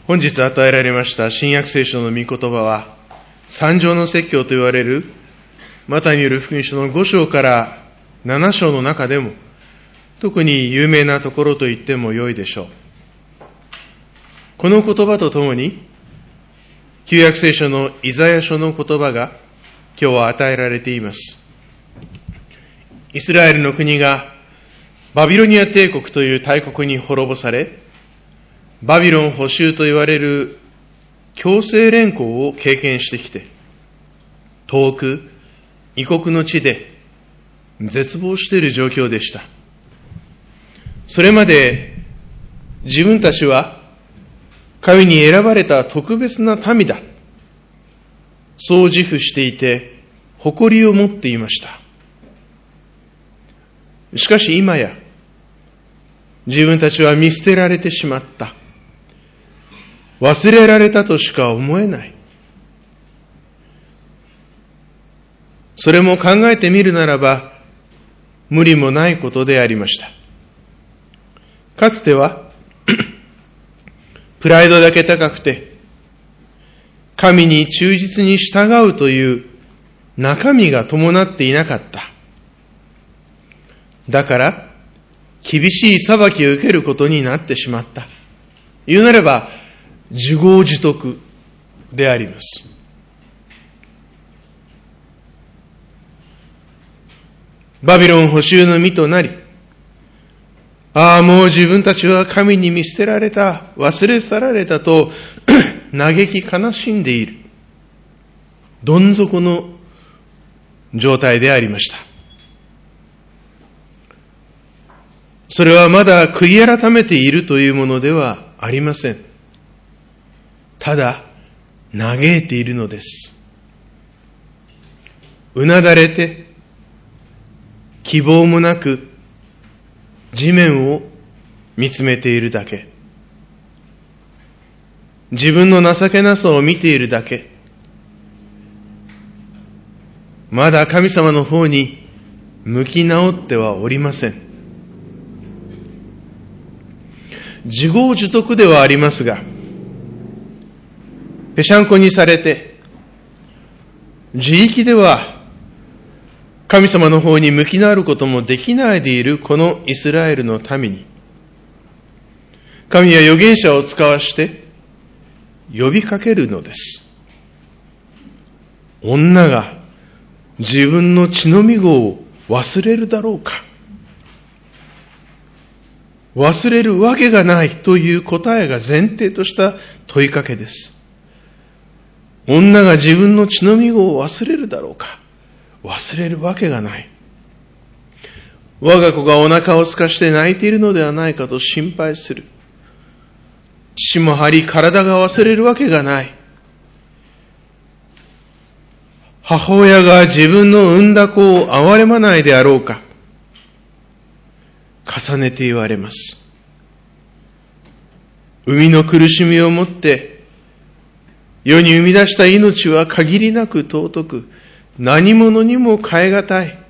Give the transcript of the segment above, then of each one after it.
本日与えられました新約聖書の御言葉は、三条の説教と言われるマタイによる福音書の5章から7章の中でも、特に有名なところと言ってもよいでしょう。この言葉とともに、旧約聖書のイザヤ書の言葉が今日は与えられています。イスラエルの国がバビロニア帝国という大国に滅ぼされ、バビロン捕囚と言われる強制連行を経験してきて、遠く異国の地で絶望している状況でした。それまで自分たちは神に選ばれた特別な民だ、そう自負していて誇りを持っていました。しかし今や自分たちは見捨てられてしまった、忘れられたとしか思えない。それも考えてみるならば無理もないことでありました。かつてはプライドだけ高くて神に忠実に従うという中身が伴っていなかった。だから厳しい裁きを受けることになってしまった。言うなれば自業自得であります。バビロン捕囚の身となり、もう自分たちは神に見捨てられた、忘れ去られたと嘆き悲しんでいる、どん底の状態でありました。それはまだ悔い改めているというものではありません。ただ嘆いているのです。うなだれて希望もなく地面を見つめているだけ、自分の情けなさを見ているだけ、まだ神様の方に向き直ってはおりません。自業自得ではありますが、ぺしゃんこにされて自力では神様の方に向き直ることもできないでいるこのイスラエルの民に、神は預言者を使わして呼びかけるのです。女が自分の血のみ子を忘れるだろうか。忘れるわけがないという答えが前提とした問いかけです。女が自分の血のみ子を忘れるだろうか。忘れるわけがない。我が子がお腹を空かして泣いているのではないかと心配する。父も張り、体が忘れるわけがない。母親が自分の産んだ子を憐れまないであろうか。重ねて言われます。生みの苦しみをもって世に生み出した命は限りなく尊く、何者にも代え難い。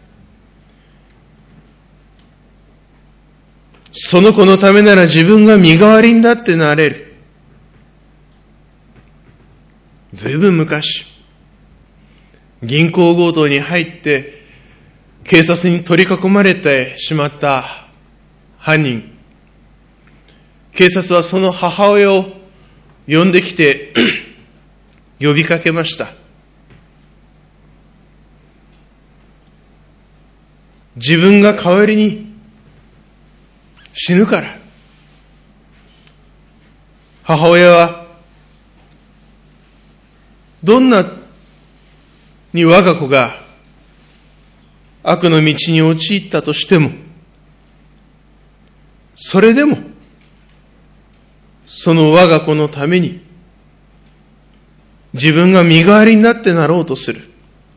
その子のためなら自分が身代わりになってなれる。ずいぶん昔、銀行強盗に入って警察に取り囲まれてしまった犯人。警察はその母親を呼んできて呼びかけました。自分が代わりに死ぬから。母親はどんなに我が子が悪の道に陥ったとしても、それでもその我が子のために自分が身代わりになってなろうとする。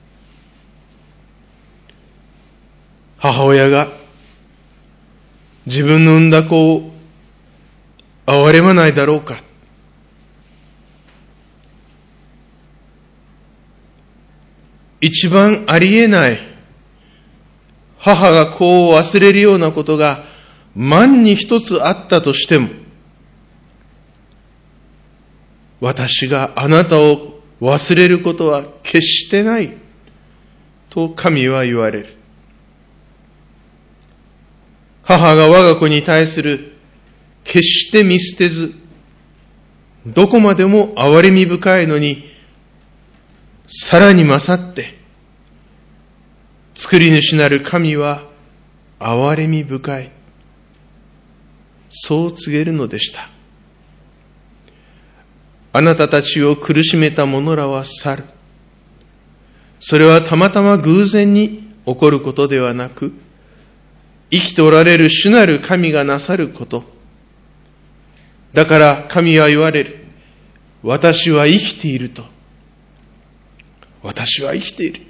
母親が自分の産んだ子を憐れまないだろうか。一番ありえない母が子を忘れるようなことが万に一つあったとしても、 私があなたを忘れることは決してない。と神は言われる。母が我が子に対する決して見捨てず、どこまでも憐れみ深いのに、さらに勝って、作り主なる神は憐れみ深い。そう告げるのでした。あなたたちを苦しめた者らは去る。それはたまたま偶然に起こることではなく、生きておられる主なる神がなさること。だから神は言われる。私は生きていると。私は生きている。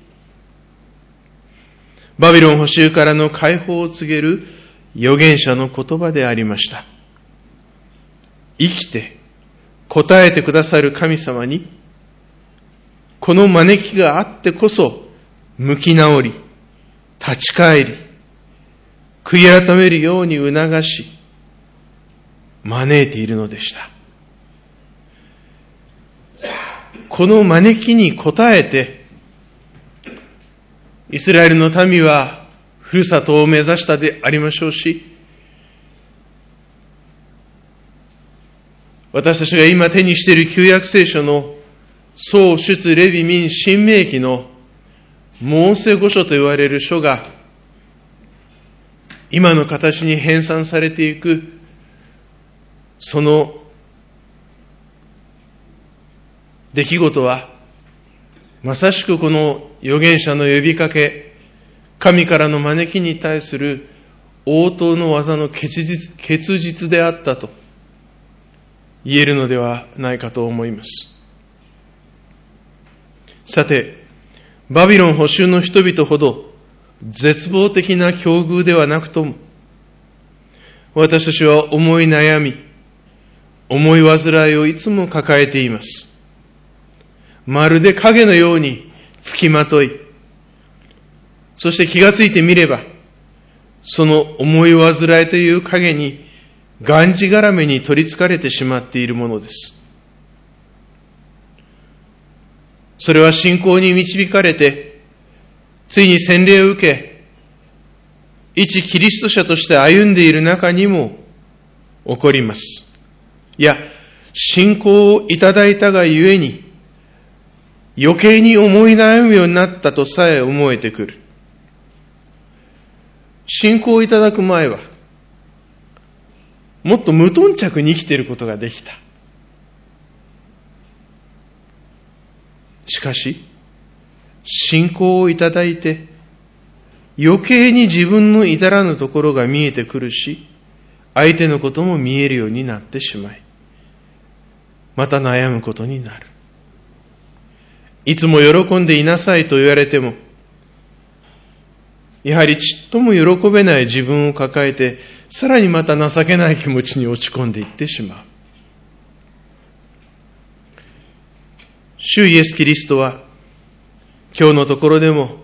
バビロン捕囚からの解放を告げる預言者の言葉でありました。生きて答えてくださる神様に、この招きがあってこそ、向き直り、立ち返り、悔い改めるように促し、招いているのでした。この招きに応えて、イスラエルの民はふるさとを目指したでありましょうし、私たちが今手にしている旧約聖書の創出レビ民新明記のモーセ五書と言われる書が今の形に編纂されていく、その出来事はまさしくこの預言者の呼びかけ、神からの招きに対する応答の技の結実であったと言えるのではないかと思います。さて、バビロン捕囚の人々ほど絶望的な境遇ではなくとも、私たちは思い悩み、思い煩いをいつも抱えています。まるで影のようにつきまとい、そして気がついてみれば、その思い煩いという影にがんじがらめに取り憑かれてしまっているものです。それは信仰に導かれて、ついに洗礼を受け、一キリスト者として歩んでいる中にも起こります。いや、信仰をいただいたがゆえに、余計に思い悩むようになったとさえ思えてくる。信仰をいただく前は、もっと無頓着に生きていることができた。しかし、信仰をいただいて、余計に自分の至らぬところが見えてくるし、相手のことも見えるようになってしまい、また悩むことになる。いつも喜んでいなさいと言われても、やはりちっとも喜べない自分を抱えて、さらにまた情けない気持ちに落ち込んでいってしまう。主イエス・キリストは、今日のところでも、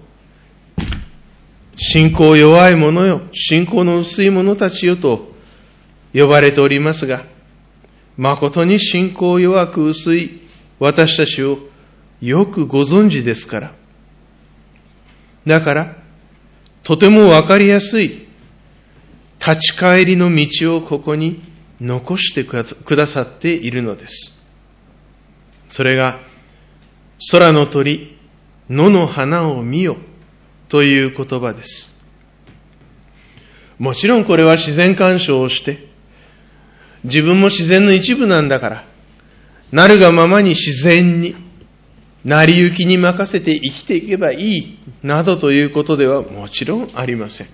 信仰弱い者よ、信仰の薄い者たちよと呼ばれておりますが、誠に信仰弱く薄い私たちをよくご存知ですから。だから、とてもわかりやすい立ち返りの道をここに残してくださっているのです。それが、空の鳥、野の花を見よという言葉です。もちろんこれは自然干渉をして、自分も自然の一部なんだから、なるがままに自然に、成り行きに任せて生きていけばいい、などということではもちろんありません。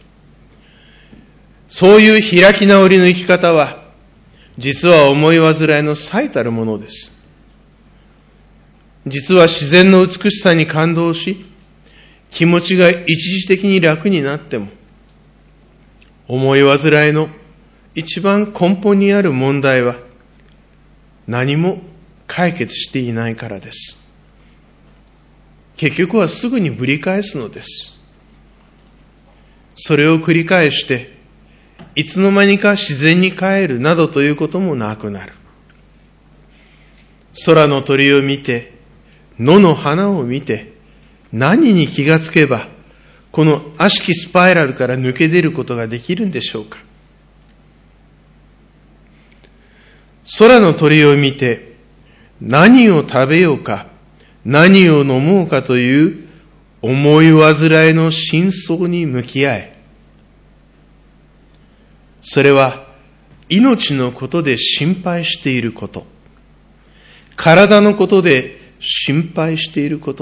そういう開き直りの生き方は、実は思い煩いの最たるものです。実は自然の美しさに感動し、気持ちが一時的に楽になっても、思い煩いの一番根本にある問題は、何も解決していないからです。結局はすぐにぶり返すのです。それを繰り返して、いつの間にか自然に帰るなどということもなくなる。 空の鳥を見て、野の花を見て、何に気がつけば、この悪しきスパイラルから抜け出ることができるんでしょうか。空の鳥を見て、何を食べようか、何を飲もうかという思い煩いの真相に向き合え。それは命のことで心配していること。体のことで心配していること。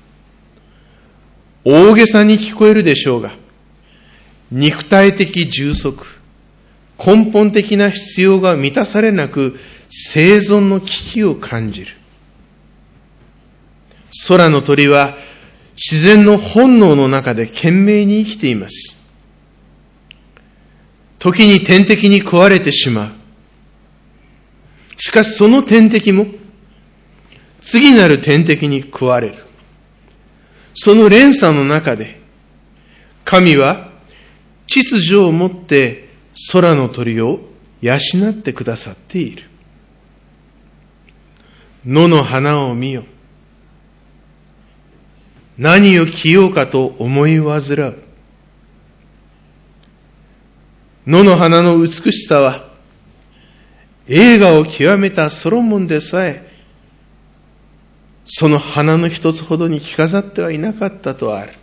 大げさに聞こえるでしょうが、肉体的充足、根本的な必要が満たされなく生存の危機を感じる。空の鳥は自然の本能の中で懸命に生きています。時に天敵に食われてしまう。しかしその天敵も次なる天敵に食われる。その連鎖の中で神は秩序をもって空の鳥を養ってくださっている。野の花を見よ。何を着ようかと思い煩う。野の花の美しさは、栄華を極めたソロモンでさえ、その花の一つほどに着飾ってはいなかったとある。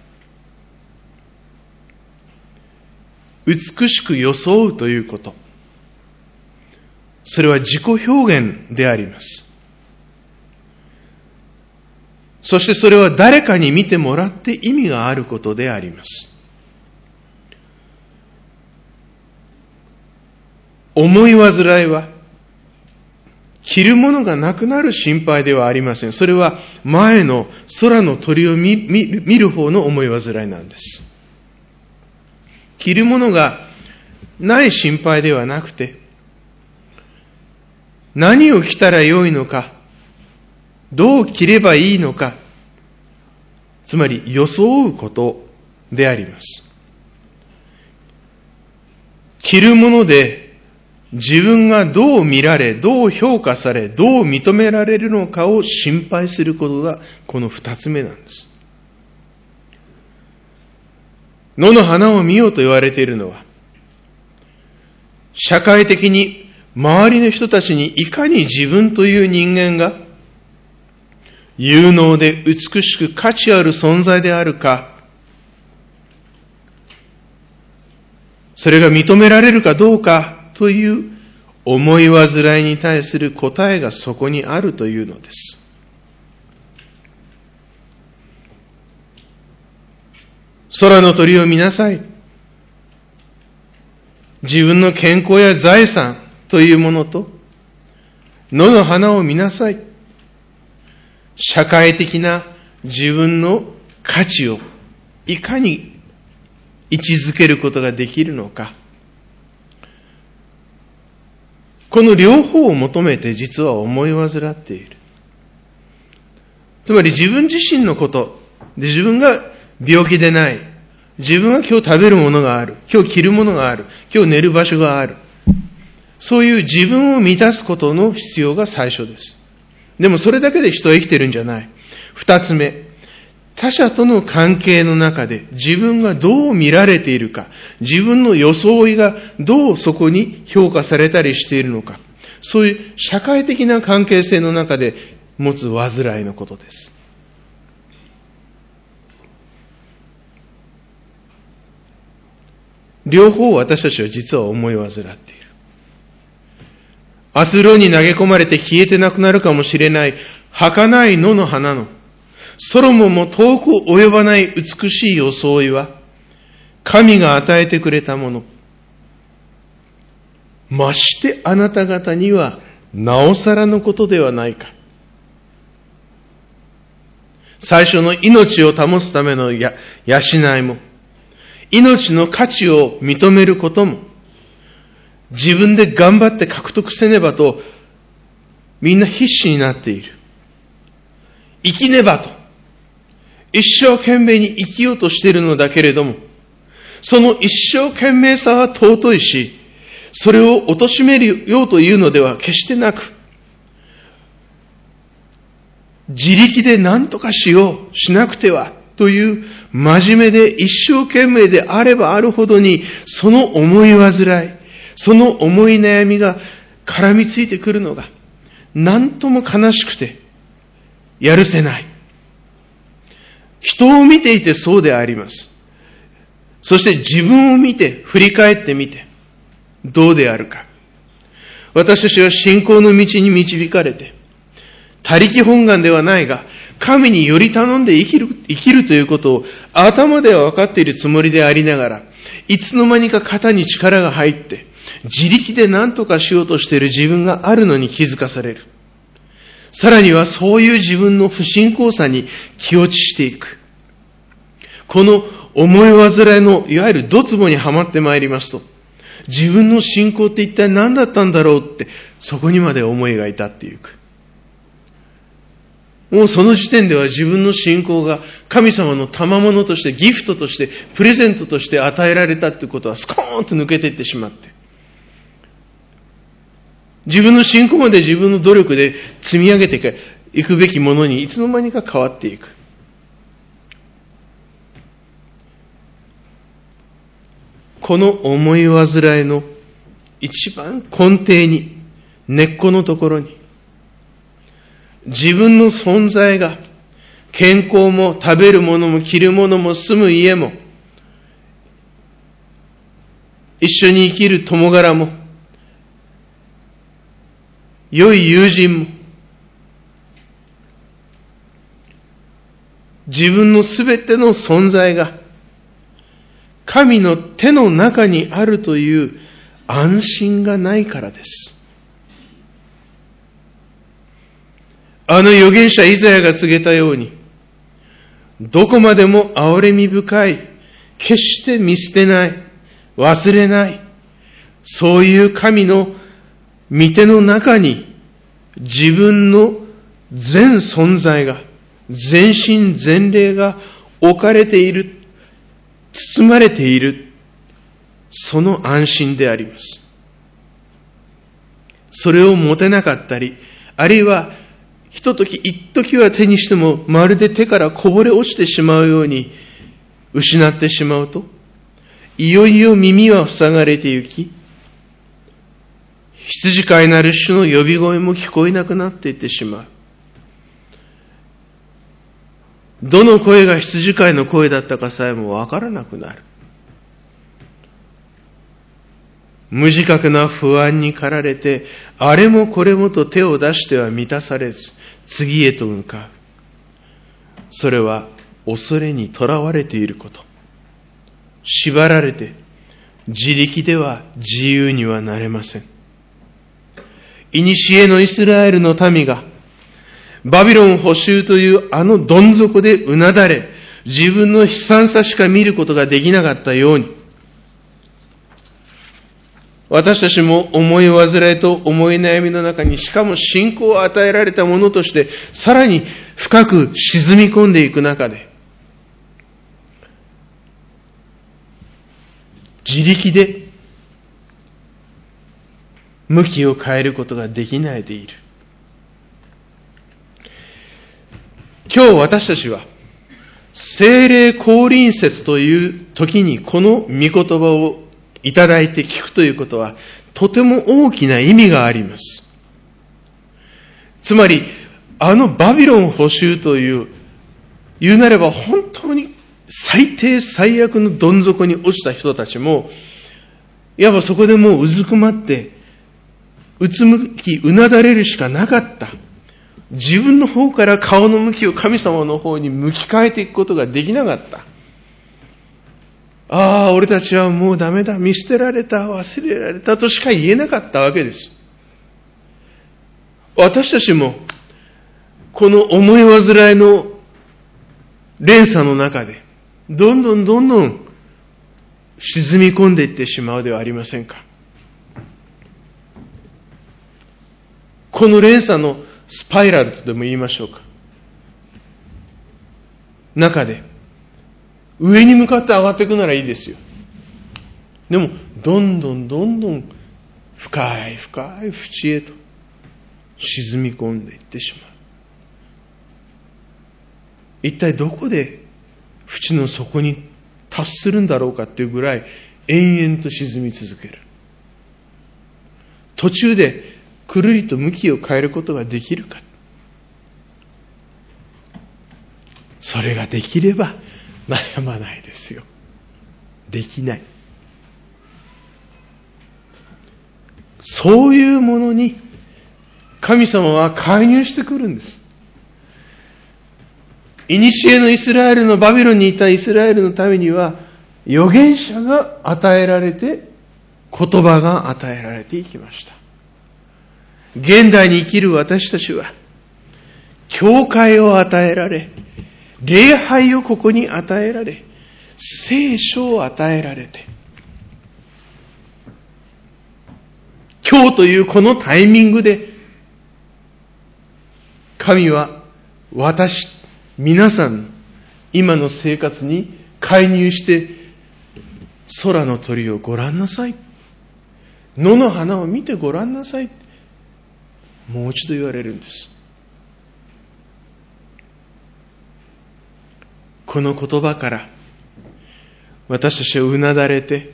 美しく装うということ。それは自己表現であります。そしてそれは誰かに見てもらって意味があることであります。思い煩いは、着るものがなくなる心配ではありません。それは前の空の鳥を見る方の思い煩いなんです。着るものがない心配ではなくて、何を着たらよいのか、どう着ればいいのか、つまり装うことであります。着るもので自分がどう見られ、どう評価され、どう認められるのかを心配することがこの二つ目なんです。野の花を見ようと言われているのは、社会的に周りの人たちにいかに自分という人間が有能で美しく価値ある存在であるか、それが認められるかどうかという思い煩いに対する答えがそこにあるというのです。空の鳥を見なさい。自分の健康や財産というものと、野の花を見なさい。社会的な自分の価値をいかに位置づけることができるのか。この両方を求めて実は思い煩っている。つまり自分自身のことで、自分が病気でない、自分が今日食べるものがある、今日着るものがある、今日寝る場所がある、そういう自分を満たすことの必要が最初です。でもそれだけで人は生きてるんじゃない。二つ目、他者との関係の中で自分がどう見られているか、自分の装いがどうそこに評価されたりしているのか、そういう社会的な関係性の中で持つ煩いのことです。両方私たちは実は思い煩っている。明日炉に投げ込まれて消えてなくなるかもしれない儚い野の花のソロモンも遠く及ばない美しい装いは神が与えてくれたもの。ましてあなた方にはなおさらのことではないか。最初の命を保つための養いも、命の価値を認めることも、自分で頑張って獲得せねばと、みんな必死になっている。生きねばと、一生懸命に生きようとしているのだけれども、その一生懸命さは尊いし、それを貶めようというのでは決してなく、 自力で何とかしよう、しなくては、という真面目で一生懸命であればあるほどに、その思い煩い、その思い悩みが絡みついてくるのが、なんとも悲しくて、やるせない。人を見ていてそうであります。そして自分を見て、振り返ってみて、どうであるか。私たちは信仰の道に導かれて、他力本願ではないが、神により頼んで生きるということを頭では分かっているつもりでありながら、いつの間にか肩に力が入って、自力で何とかしようとしている自分があるのに気づかされる。さらにはそういう自分の不信仰さに気落ちしていく。この思い煩いのいわゆるドツボにはまってまいりますと、自分の信仰って一体何だったんだろうって、そこにまで思いが至っていく。もうその時点では自分の信仰が神様の賜物としてギフトとしてプレゼントとして与えられたということはスコーンと抜けていってしまって、自分の信仰まで自分の努力で積み上げていくべきものにいつの間にか変わっていく。この思い煩いの一番根底に、根っこのところに、自分の存在が、健康も食べるものも着るものも住む家も、一緒に生きる友柄も、良い友人も、自分のすべての存在が、神の手の中にあるという安心がないからです。あの預言者イザヤが告げたように、どこまでも憐れみ深い、決して見捨てない、忘れない、そういう神の御手の中に自分の全存在が、全身全霊が置かれている、包まれている、その安心であります。それを持てなかったり、あるいは一時は手にしてもまるで手からこぼれ落ちてしまうように失ってしまうと、いよいよ耳は塞がれてゆき、羊飼いなる主の呼び声も聞こえなくなっていってしまう。どの声が羊飼いの声だったかさえもわからなくなる。無自覚な不安に駆られて、あれもこれもと手を出しては満たされず、次へと向かう。それは恐れにとらわれていること。縛られて、自力では自由にはなれません。古のイスラエルの民が、バビロン捕囚というあのどん底でうなだれ、自分の悲惨さしか見ることができなかったように、私たちも思い煩いと思い悩みの中に、しかも信仰を与えられたものとして、さらに深く沈み込んでいく中で、自力で向きを変えることができないでいる。今日私たちは、聖霊降臨節という時にこの御言葉をいただいて聞くということは、とても大きな意味があります。つまり、あのバビロン捕囚という、言うなれば本当に最低最悪のどん底に落ちた人たちも、いわばそこでもううずくまって、うつむき、うなだれるしかなかった。自分の方から顔の向きを神様の方に向き変えていくことができなかった。ああ、俺たちはもうダメだ、見捨てられた、忘れられたとしか言えなかったわけです。私たちも、この思い煩いの連鎖の中で、どんどん沈み込んでいってしまうではありませんか。この連鎖のスパイラルとでも言いましょうか。中で、上に向かって上がっていくならいいですよ。でも、どんどん深い淵へと沈み込んでいってしまう。 一体どこで淵の底に達するんだろうかっていうぐらい延々と沈み続ける。途中でくるりと向きを変えることができるか。それができれば悩まないですよ。できない。そういうものに神様は介入してくるんです。古のイスラエルのバビロンにいたイスラエルのためには預言者が与えられて、言葉が与えられていきました。現代に生きる私たちは教会を与えられ、礼拝をここに与えられ、聖書を与えられて、今日というこのタイミングで神は皆さんの今の生活に介入して、空の鳥をご覧なさい、野の花を見てごらんなさい、もう一度言われるんです。この言葉から私たちはうなだれて、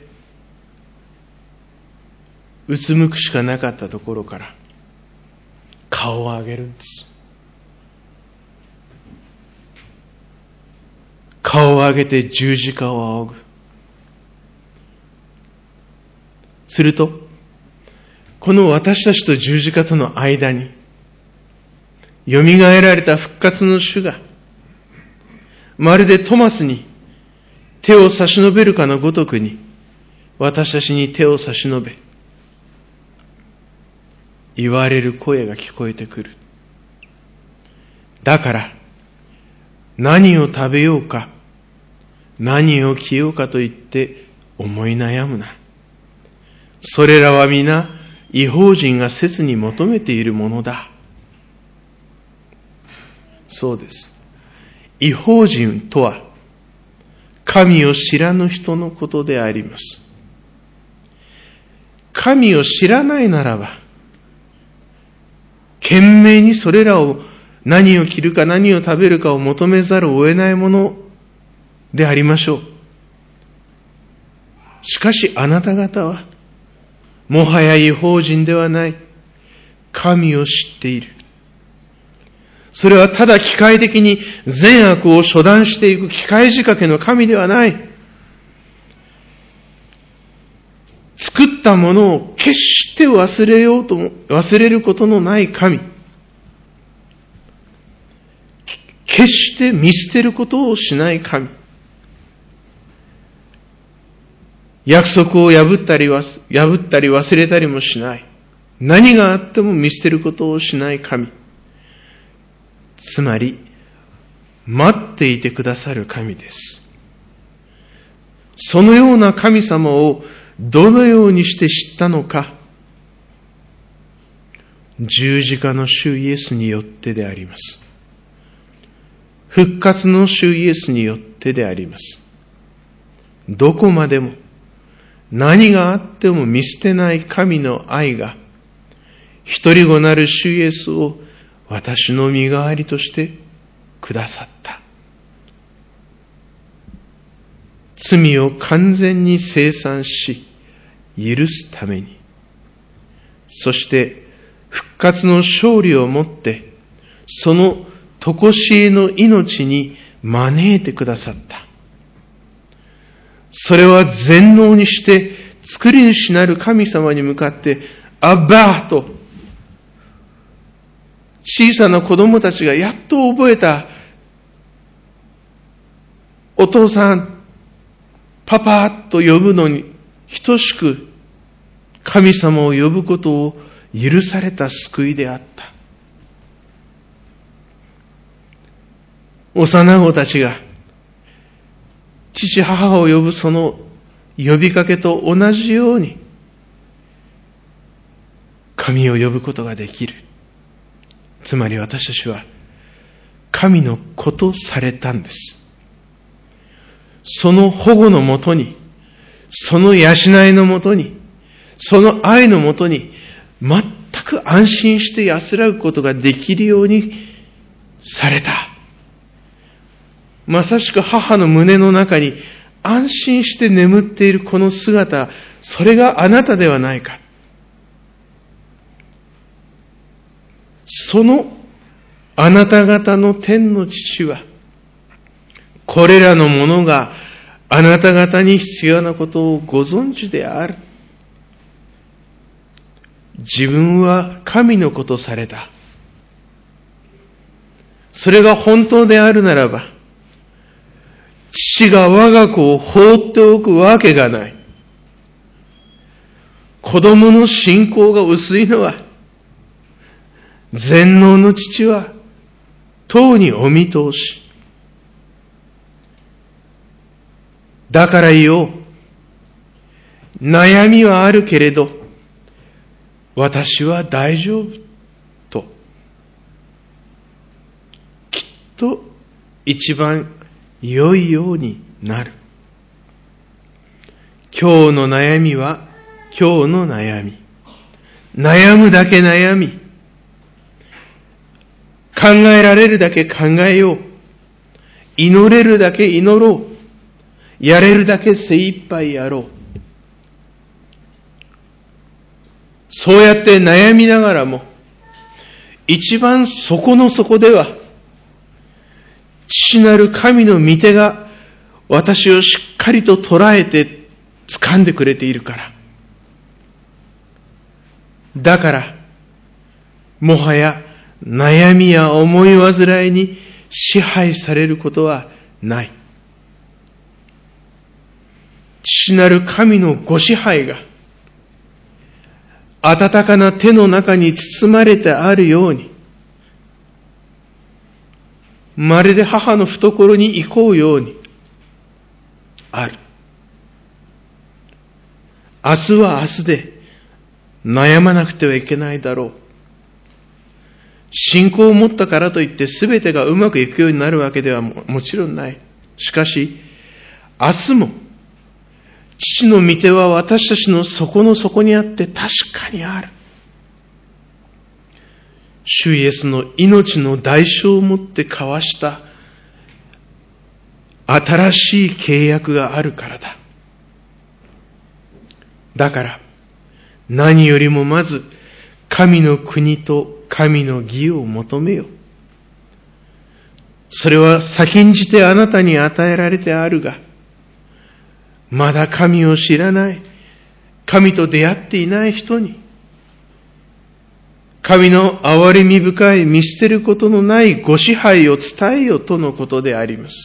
うつむくしかなかったところから顔を上げるんです。顔を上げて十字架を仰ぐ。すると、この私たちと十字架との間に、蘇られた復活の主が、まるでトマスに手を差し伸べるかのごとくに、私たちに手を差し伸べ、言われる声が聞こえてくる。だから、何を食べようか、何を着ようかと言って思い悩むな。それらは皆、異邦人が切に求めているものだ。そうです。異邦人とは、神を知らぬ人のことであります。神を知らないならば、懸命にそれらを何を着るか何を食べるかを求めざるを得ないものでありましょう。しかしあなた方は、もはや異邦人ではない。神を知っている。それはただ機械的に善悪を処断していく機械仕掛けの神ではない。作ったものを決して忘れることのない神。決して見捨てることをしない神。約束を破ったり忘れたりもしない。何があっても見捨てることをしない神。つまり、待っていてくださる神です。そのような神様をどのようにして知ったのか、十字架の主イエスによってであります。復活の主イエスによってであります。どこまでも何があっても見捨てない神の愛が、一人子なる主イエスを私の身代わりとしてくださった。罪を完全に清算し、許すために、そして復活の勝利をもって、その常しえの命に招いてくださった。それは全能にして作り主なる神様に向かって、アッバーと、小さな子供たちがやっと覚えた、お父さん、パパと呼ぶのに等しく神様を呼ぶことを許された救いであった。幼子たちが父母を呼ぶその呼びかけと同じように神を呼ぶことができる。つまり私たちは神の子とされたんです。その保護のもとに、その養いのもとに、その愛のもとに全く安心して安らぐことができるようにされた。 まさしく母の胸の中に安心して眠っているこの姿、それがあなたではないか。そのあなた方の天の父は、これらのものがあなた方に必要なことをご存知である。自分は神の子とされた。それが本当であるならば、父が我が子を放っておくわけがない。子供の信仰が薄いのは、全能の父は、とうにお見通し。だから言おう。悩みはあるけれど、私は大丈夫。と。きっと一番良いようになる。今日の悩みは今日の悩み。悩むだけ悩み。考えられるだけ考えよう。祈れるだけ祈ろう。やれるだけ精一杯やろう。そうやって悩みながらも、一番底の底では、父なる神の御手が私をしっかりと捉えて掴んでくれているから。だから、もはや悩みや思い煩いに支配されることはない。父なる神のご支配が、温かな手の中に包まれてあるように、まるで母の懐に行こうように、ある。明日は明日で悩まなくてはいけないだろう。信仰を持ったからといって全てがうまくいくようになるわけでは もちろんない。しかし、明日も、父の御手は私たちの底の底にあって確かにある。主イエスの命の代償をもって交わした新しい契約があるからだ。だから何よりもまず神の国と神の義を求めよ。それは先んじてあなたに与えられてあるが、まだ神を知らない、神と出会っていない人に、神の憐れみ深い見捨てることのないご支配を伝えよとのことであります。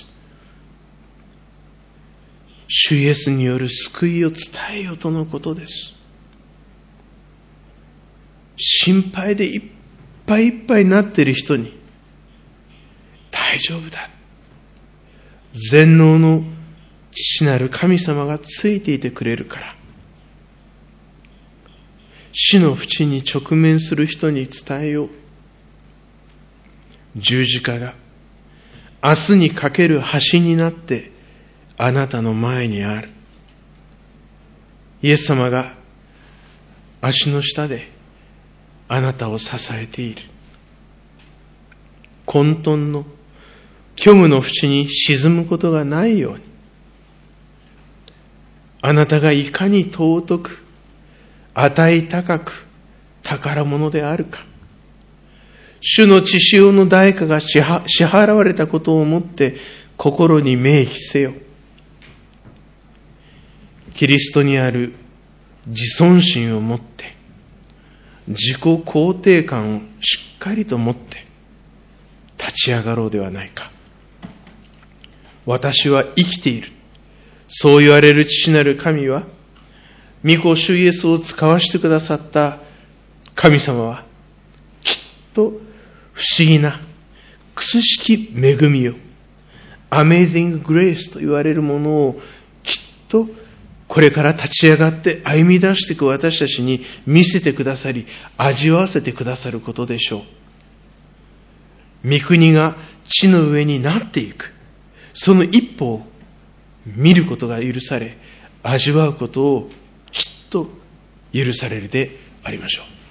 主イエスによる救いを伝えよとのことです。心配でいっぱいいっぱいになっている人に、大丈夫だ。全能の父なる神様がついていてくれるから。死の淵に直面する人に伝えよう。十字架が明日にかける橋になってあなたの前にある。イエス様が足の下であなたを支えている。混沌の虚無の淵に沈むことがないように、あなたがいかに尊く、値高く宝物であるか。主の血潮の代価が支払われたことをもって心に銘記せよ。キリストにある自尊心を持って、自己肯定感をしっかりと持って立ち上がろうではないか。私は生きている。そう言われる父なる神は、御子主イエスを使わしてくださった神様は、きっと不思議な、屈しき恵みを、Amazing Grace と言われるものを、きっとこれから立ち上がって歩み出していく私たちに見せてくださり、味わわせてくださることでしょう。御国が地の上になっていく。その一歩を見ることが許され、味わうことをきっと許されるでありましょう。